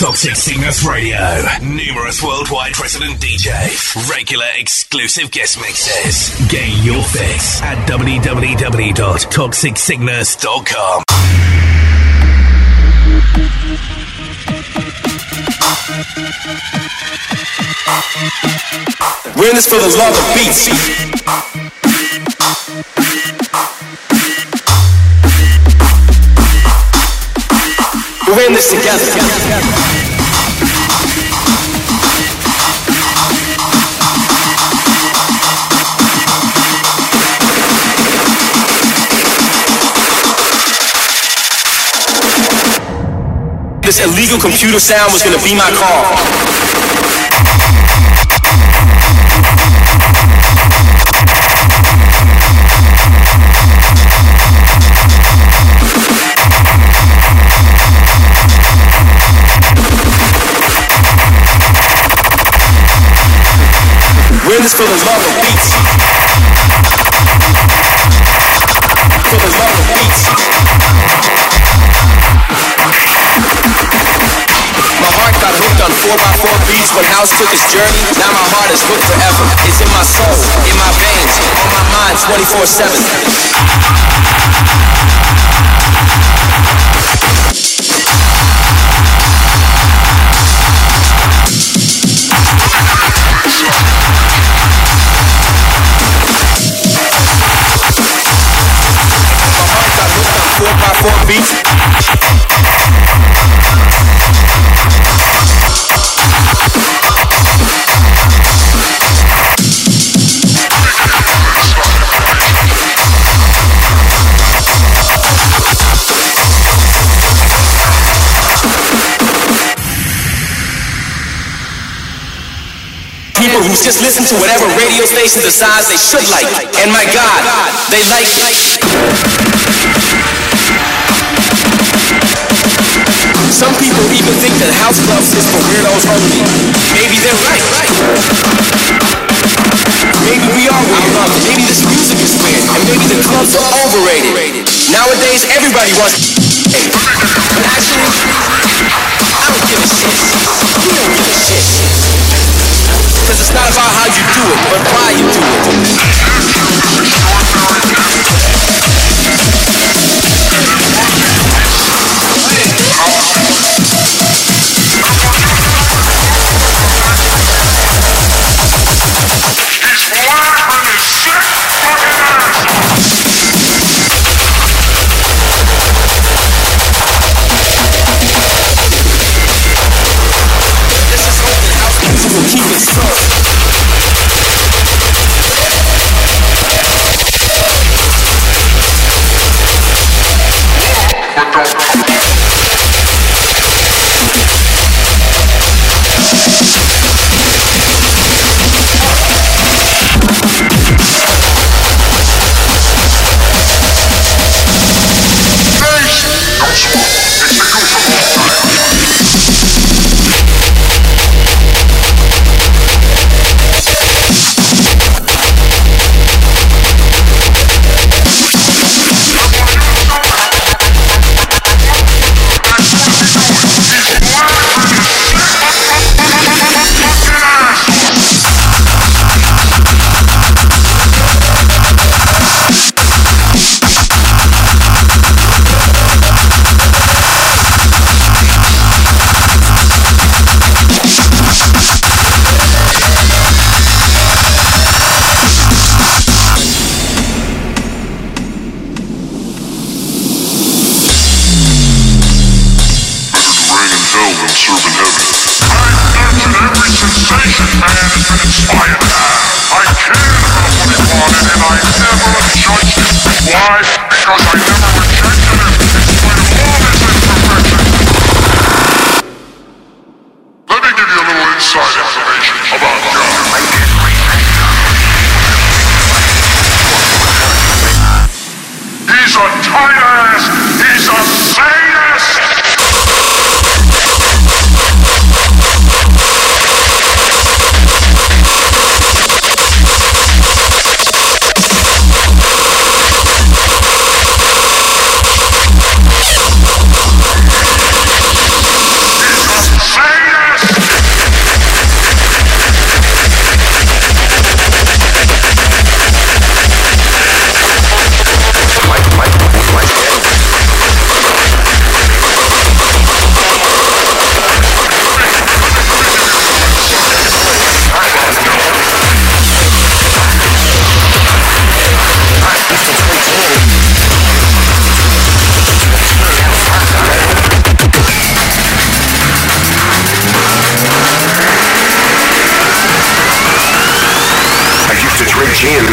Toxic Sickness Radio. Numerous worldwide resident DJs. Regular exclusive guest mixes. Gain your fix at www.toxicsickness.com. We're in this for the love of beats. We're in this together. This illegal computer sound was gonna be my call. We're in this for the love of beats. For the love of beats. My heart got hooked on 4x4 beats when house took its journey. Now my heart is hooked forever. It's in my soul, in my veins, on my mind 24/7. My heart got hooked on 4x4 beats. People who just listen to whatever radio station decides they should like. And my God, they like it. Some people even think that house clubs is for weirdos only. Maybe they're right. Maybe we are weird. Maybe this music is weird. And maybe the clubs are overrated. Nowadays, everybody wants but actually, I don't give a shit. We don't give a shit. Because it's not about how you do it, but why you do it. We'll keep it strong.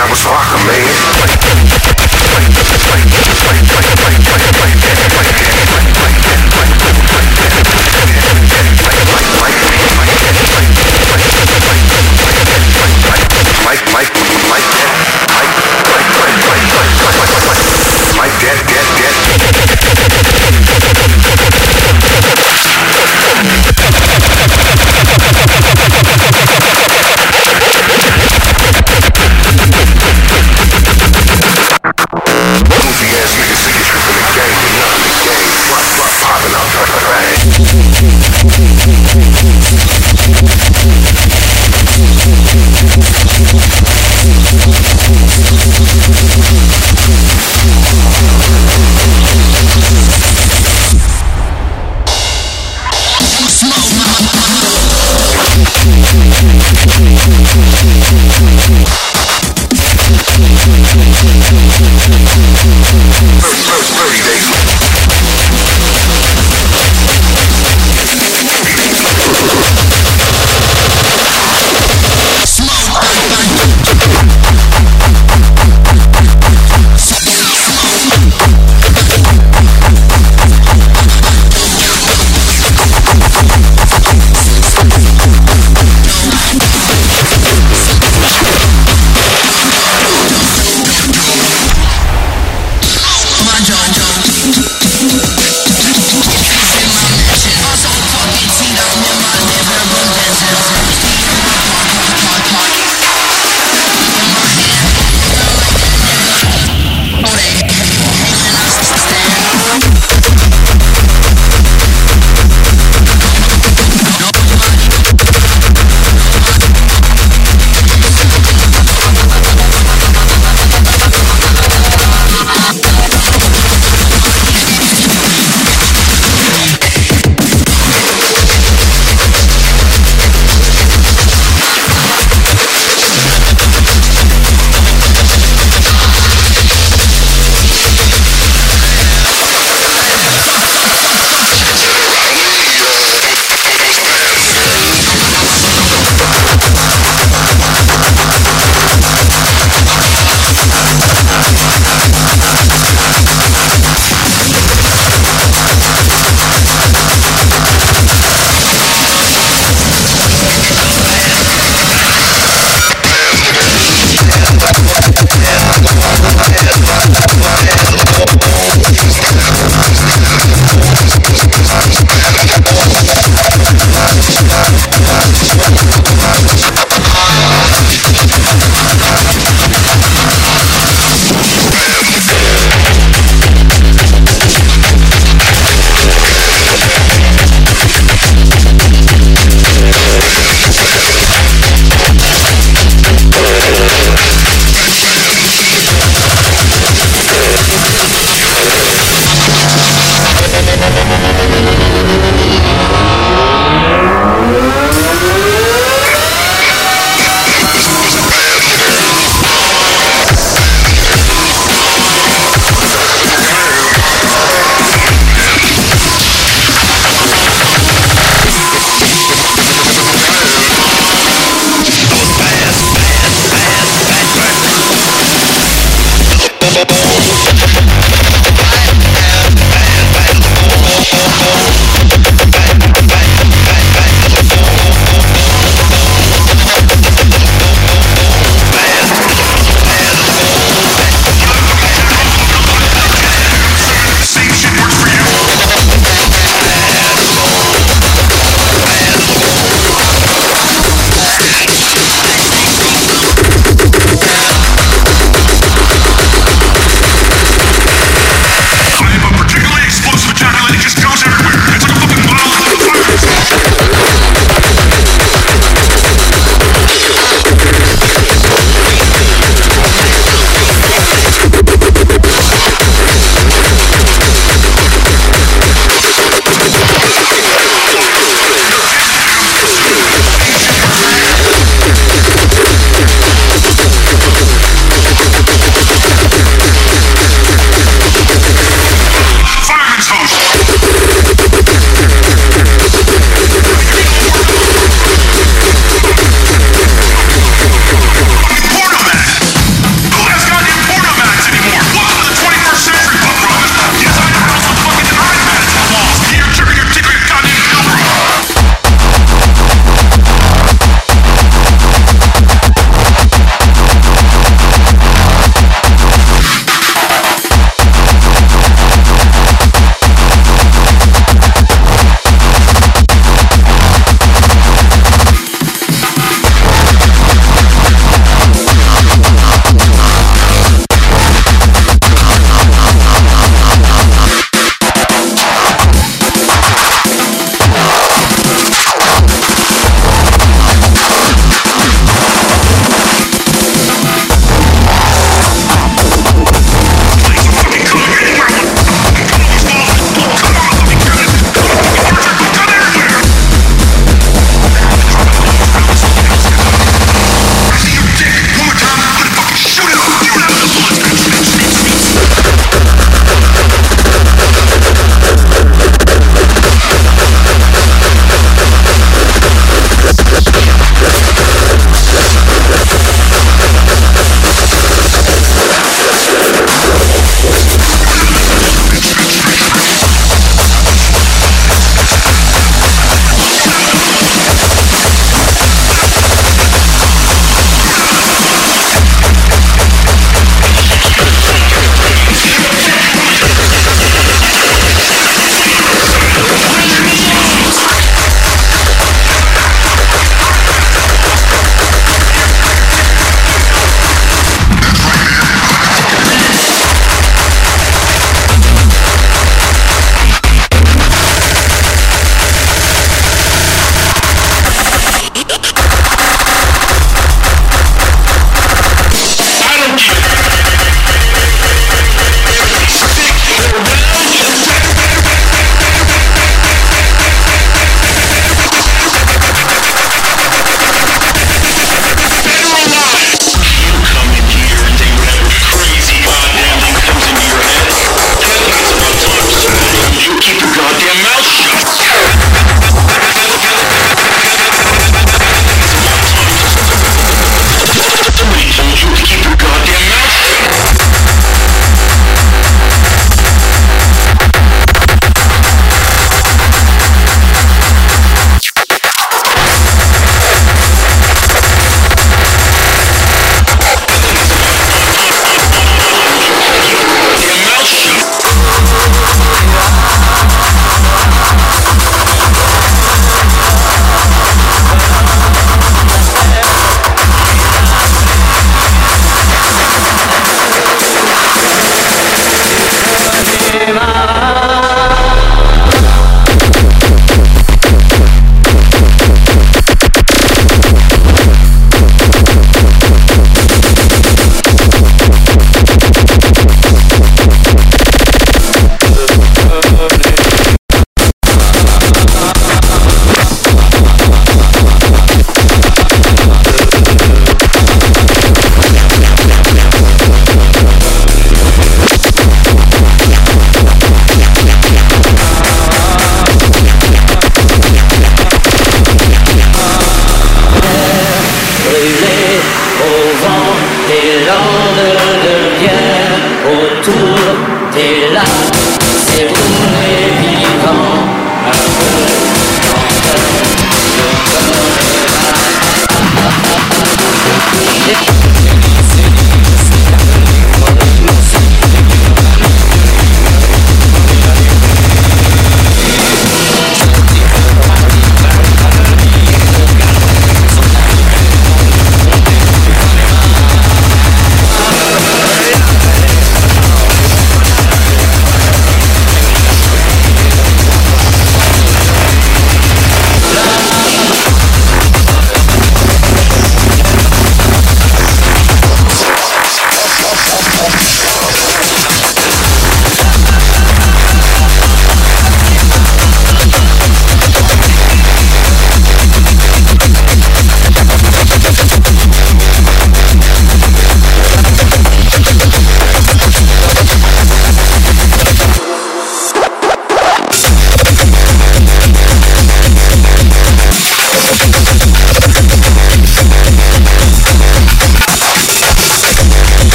I was rockin', man.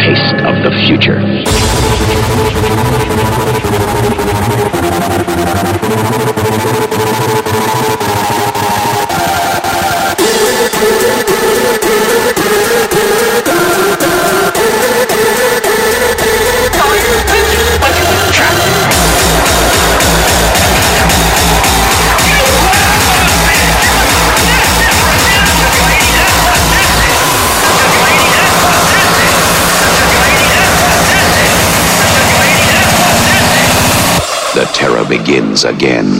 taste of the future. The terror begins again.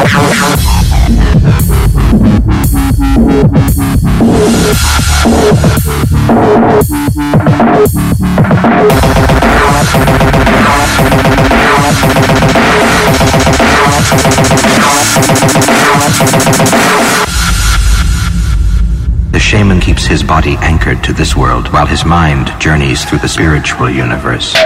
The shaman keeps his body anchored to this world while his mind journeys through the spiritual universe.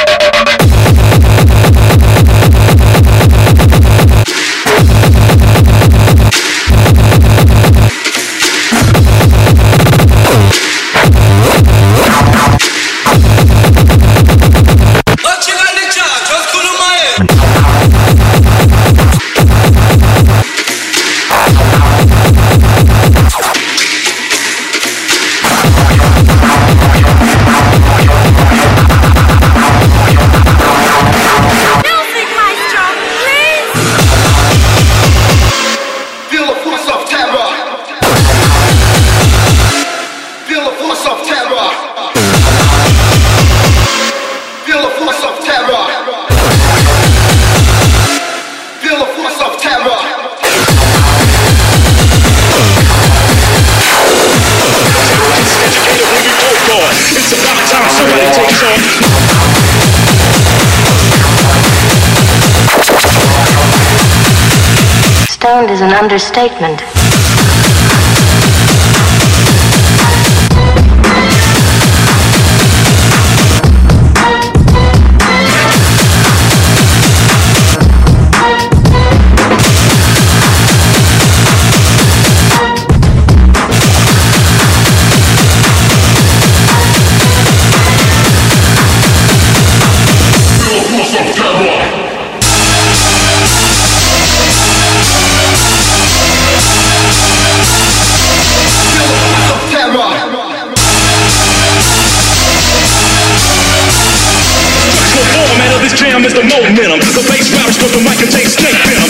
Stoned is an understatement. Is the momentum. The bass raps with the mic contain snake venom.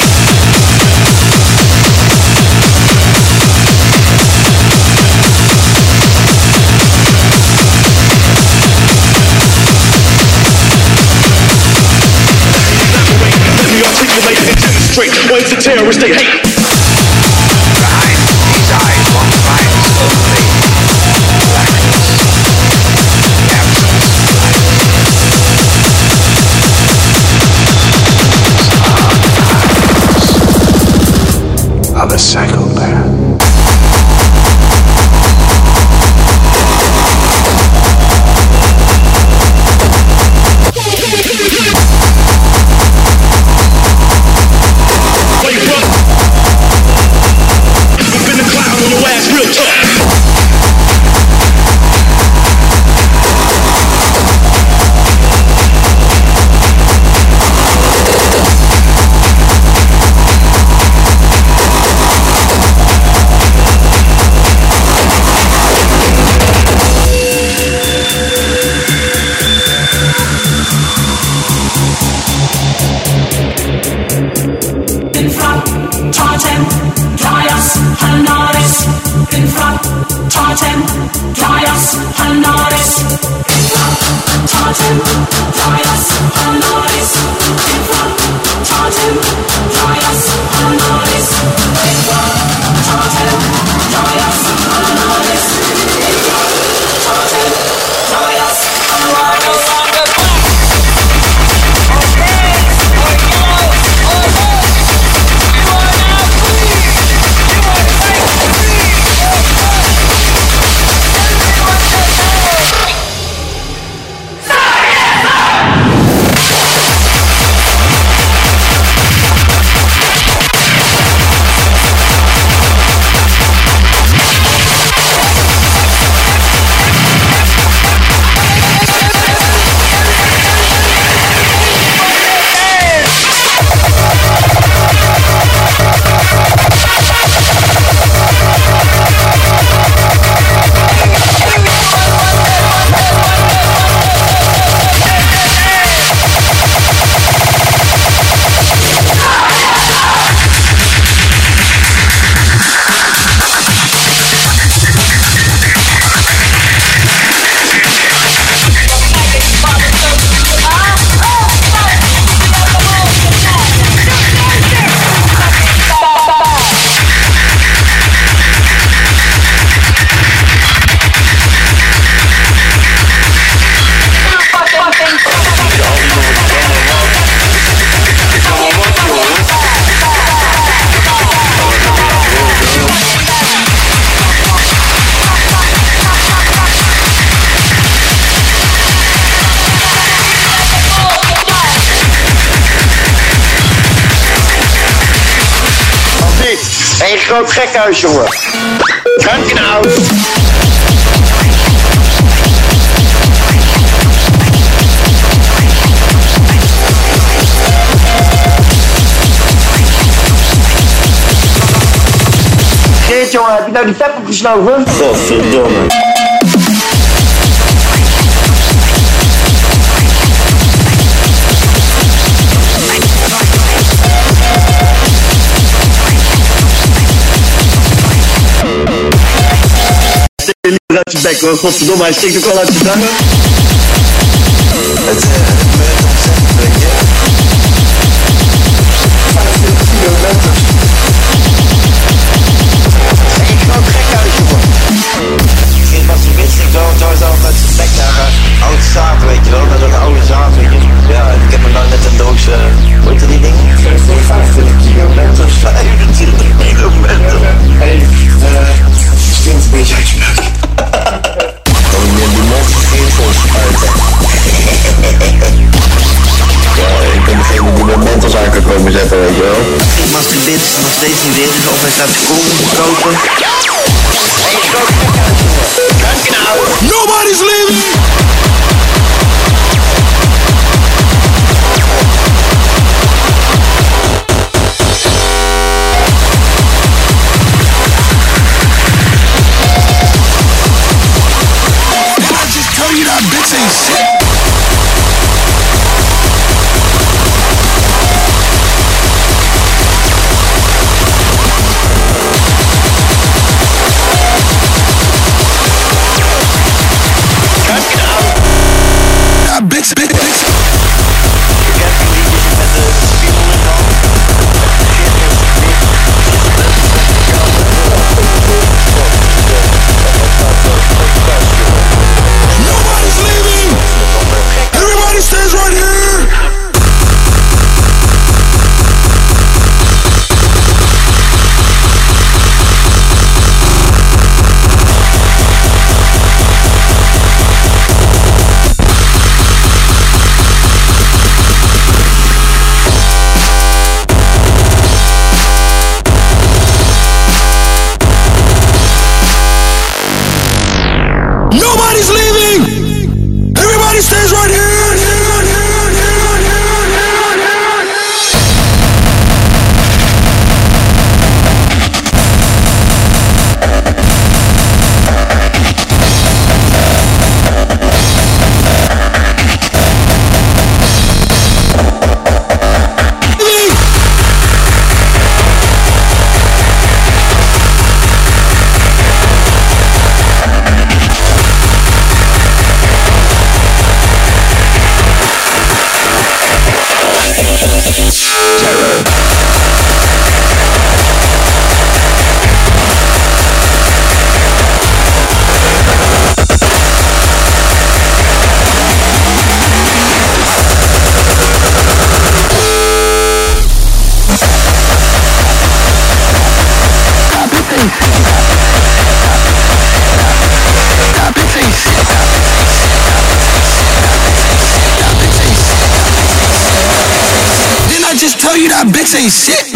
Let me articulate and demonstrate ways the terrorists they hate. Behind these eyes one finds only blackness, absence, of a psychopath. I've been the clown on your ass real tough. Please. Eén groot gekhuis, jongen. Krankenhaus. Geert, jongen, heb je nou die pep opgesnoven? Godverdomme. Steek je liever uit je bek hoor, godverdomme, hij steekt ook al uit je dangen. Het merkt ontzettend, weet je. 25 kilometers. Eén groot gekhuis, jongen. Misschien was die wist ik zo altijd met zijn bek naar oude zaad, weet je wel. Met een oude zaad, weet je. Ja, ik heb me nou net een doos, hoe heet die ding? 25 kilometers. 25 kilometer. Hey, stinkt een beetje uit je buik. Oh, je die mensen geen volgens uit, hè. Ja, ik ben degene die de mentals aan kan komen zetten, weet je wel. Ik masturbeert is nog steeds niet weer, dus of hij staat seconden te kopen. Eén groot gekhuis, jongen. Krankenhaus. Nobody's leaving! Did I just tell you that bitch ain't shit? That bitch. Ik heb die liedjes met de spiegel in hand. Nobody's leaving! Everybody stays right here! Nobody's leaving! Everybody stays right here! Didn't I just tell you that bitch ain't shit?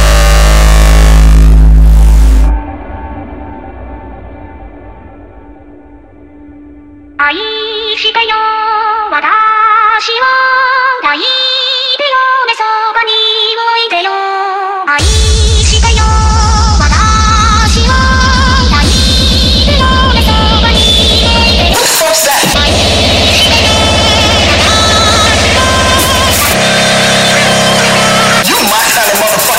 What's that? You my kind of motherfucker.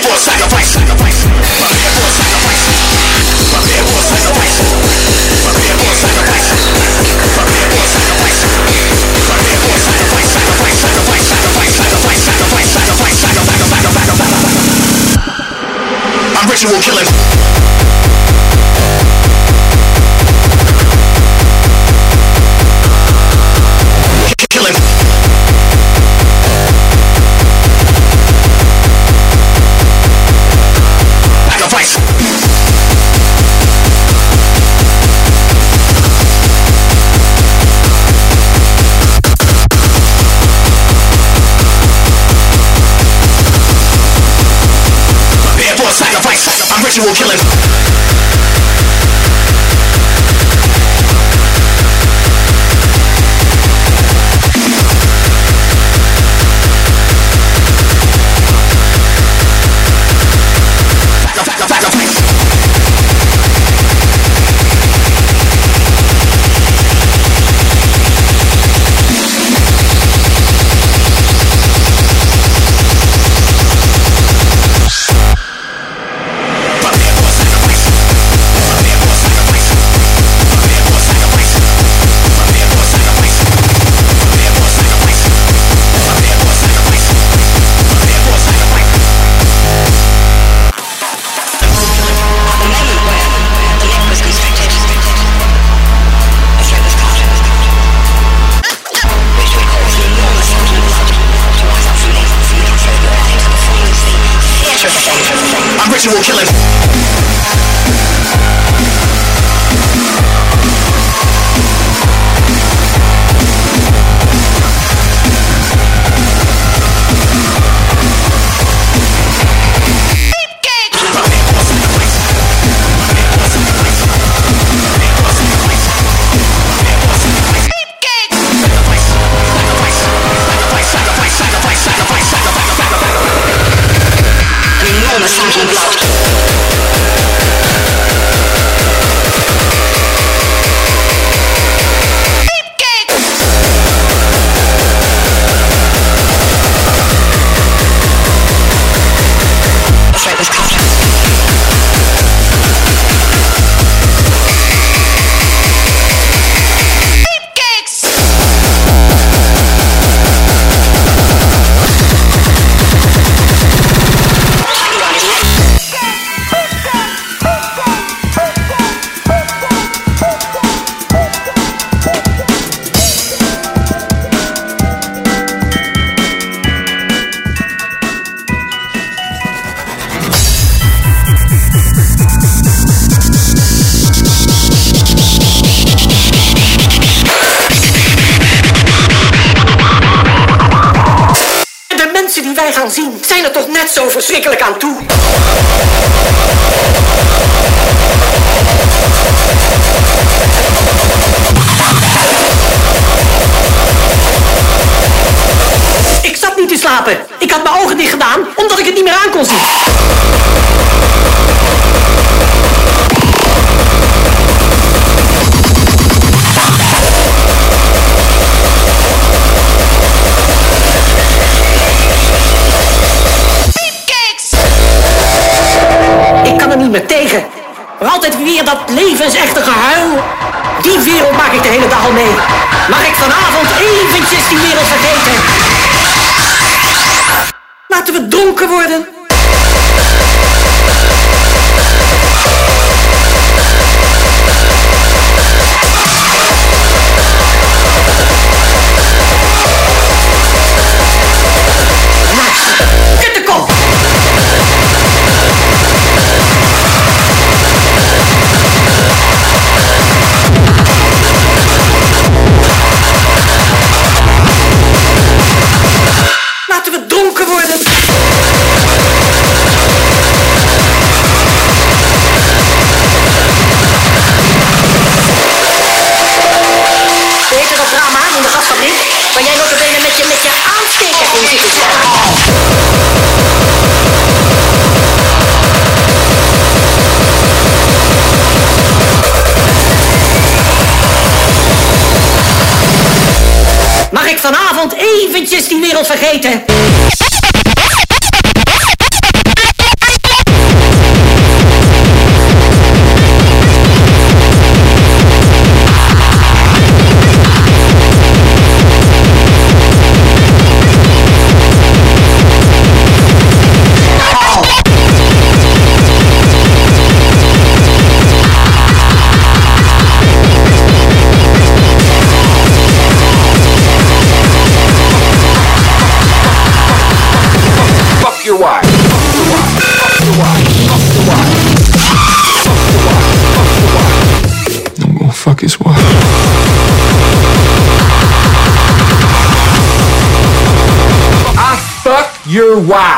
for sacrifice. Prepare for sacrifice. Prepare for sacrifice. Prepare for sacrifice. Prepare for sacrifice. Prepare for sacrifice. Sacrifice, sacrifice, sacrifice, sacrifice, sacrifice, sacrifice, sacrifice. I'm ritual killing. Killing. Sacrifice. Prepare for sacrifice. I'm ritual killing. I'm ritual killing. Die wij gaan zien, zijn er toch net zo verschrikkelijk aan toe. Ik zat niet te slapen. Ik had mijn ogen dicht gedaan, omdat ik het niet meer aan kon zien. Niet meer tegen. Maar altijd weer dat levensechte gehuil. Die wereld maak ik de hele dag al mee. Mag ik vanavond eventjes die wereld vergeten? Laten we dronken worden. Kuttekop! Laten we dronken worden. Beter dat drama in de gasfabriek, waar jij nog benen met je aansteker in zit te staan. Mag ik vanavond eventjes die wereld vergeten? I'm gonna fuck his wife. I fuck your wife.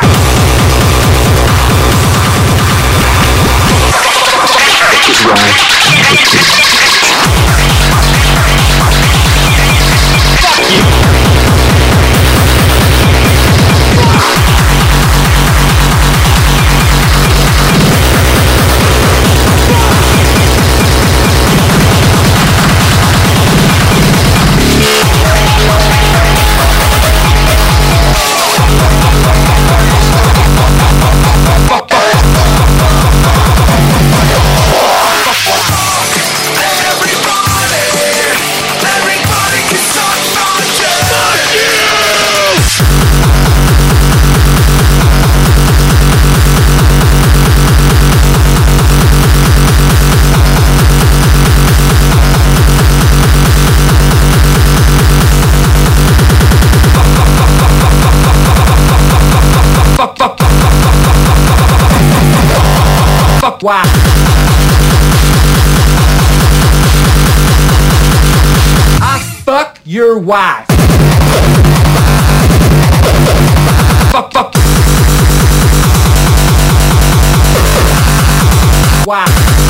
His wife. Fuck you. Wow. I fuck your wife. Fuck. Wow.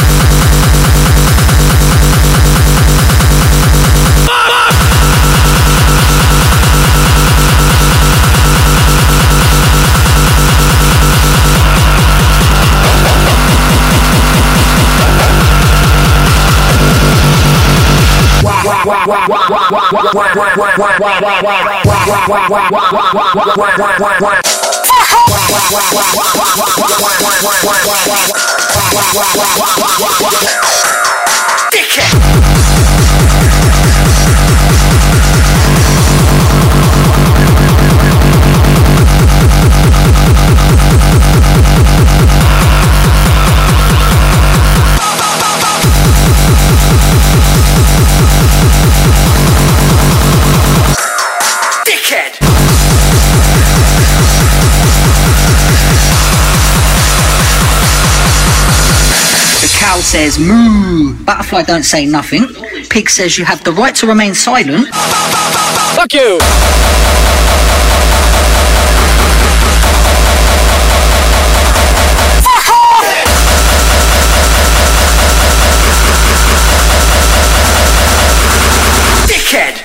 Cow says moo, butterfly don't say nothing, pig says you have the right to remain silent. Fuck you! Dickhead!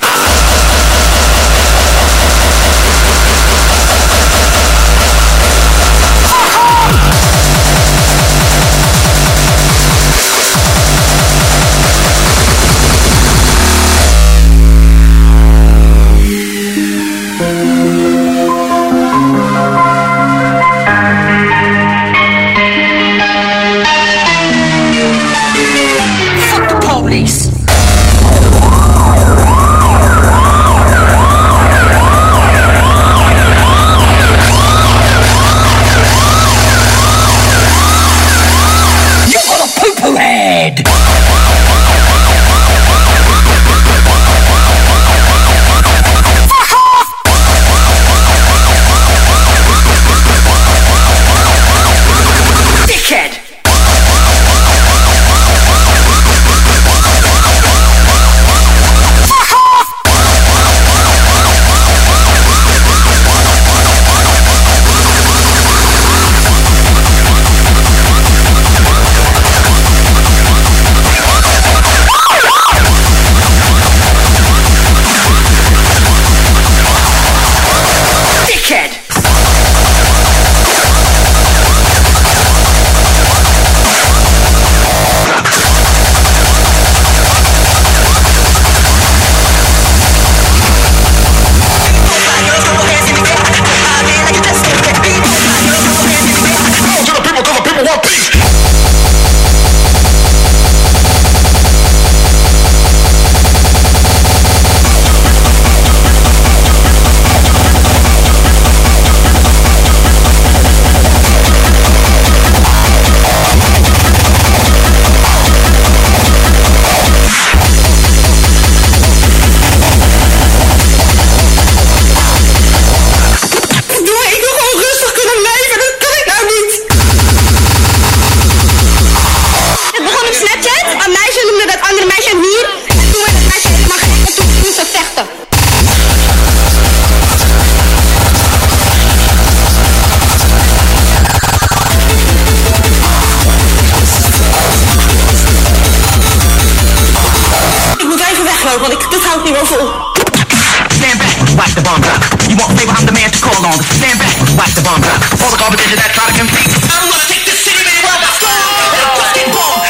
watch the bomb drop. You want flavor, I'm the man to call on. Stand back, watch the bomb drop. All the competition that try to compete, I'm gonna take this city, man, where I storm. And I'm just getting bomb.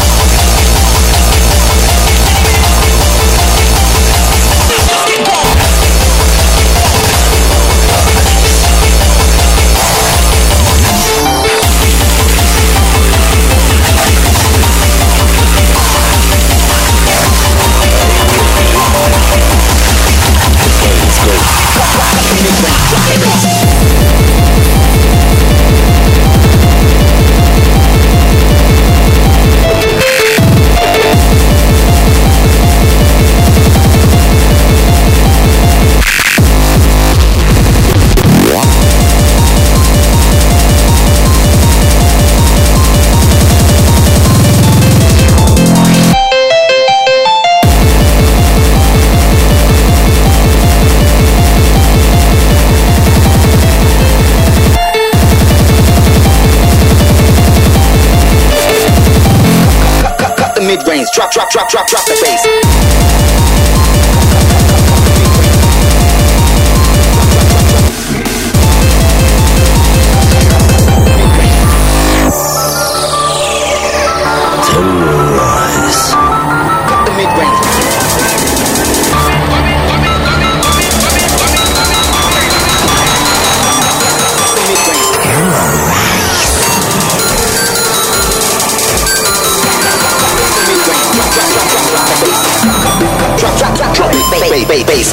Mid-range, drop the bass. Bass.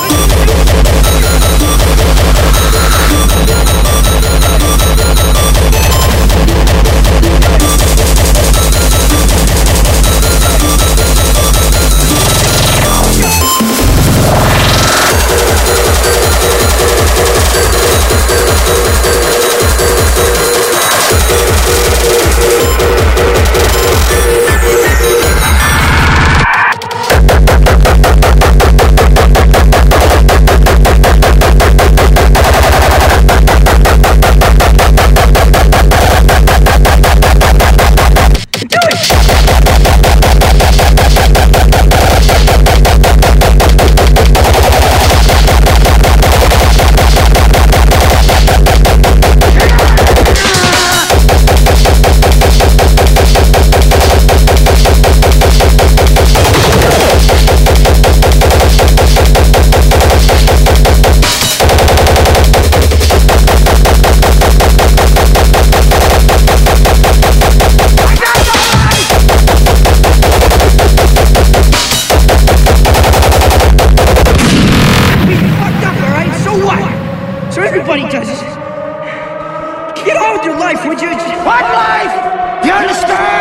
Everybody does it. Get on with your life, would you? What life? You understand?